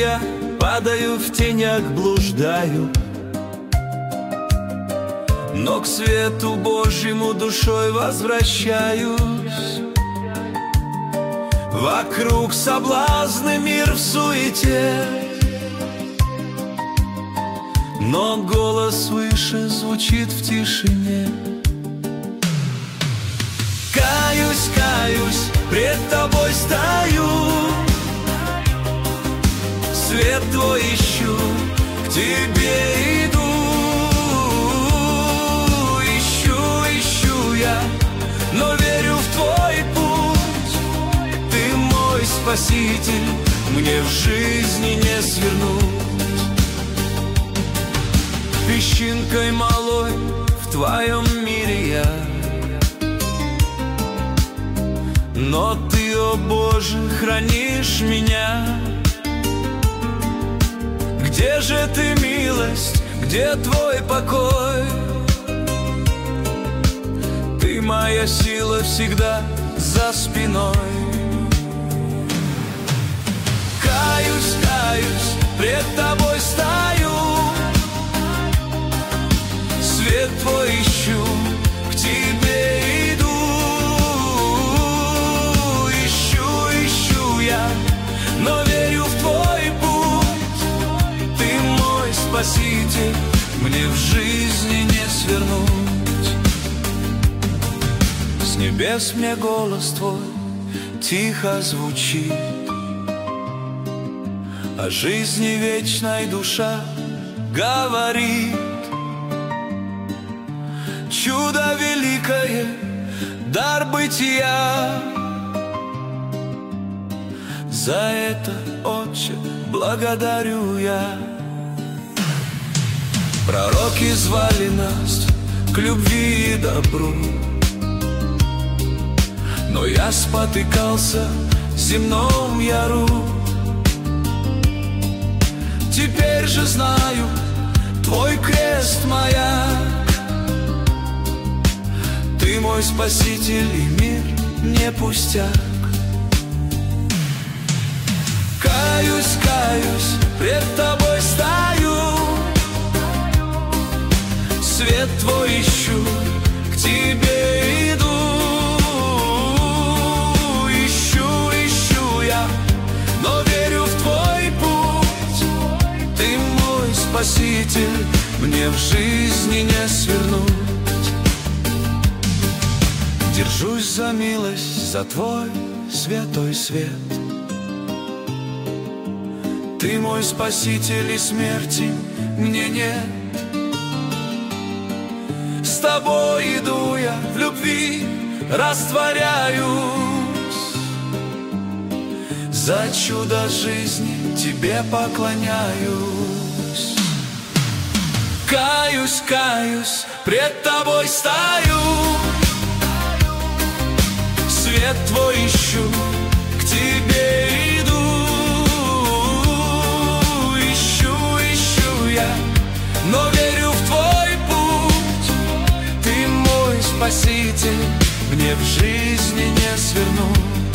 я падаю, в тенях блуждаю, но к свету Божьему душой возвращаюсь. Вокруг соблазны, мир в суете, но голос выше звучит в тишине. Каюсь, каюсь, пред тобой стою, свет твой ищу, к тебе иду. Ищу я, но верю в твой путь. Ты мой спаситель, мне в жизни не свернуть. Песчинкой малой в твоем мире я, но ты, о Боже, хранишь меня. Где же ты, милость, где твой покой? Ты моя сила всегда за спиной. Каюсь, каюсь, пред тобой стою, свет твой ищу, к тебе иду. Ищу я, но верю в твой путь. Ты мой спаситель, мне в жизни не свернуть. С небес мне голос твой тихо звучит, о жизни вечной душа говорит. Чудо великое, дар бытия, за это, Отче, благодарю я. Пророки звали нас к любви и добру, но я спотыкался в земном яру. Теперь же знаю, твой крест маяк. Ты мой спаситель, и мир не пустяк. Каюсь, каюсь, пред тобой стою, свет твой ищу, к тебе иду. Ищу я, но верю в твой путь. Ты мой спаситель, мне в жизни не свернуть. Держусь за милость, за твой святой свет. Ты мой спаситель, и смерти мне нет. С тобой иду я, в любви растворяюсь. За чудо жизни тебе поклоняюсь. Каюсь, каюсь, пред тобой стою, свет твой ищу, к тебе иду. Ищу я, но верю в твой путь. Ты мой спаситель, мне в жизни не свернуть.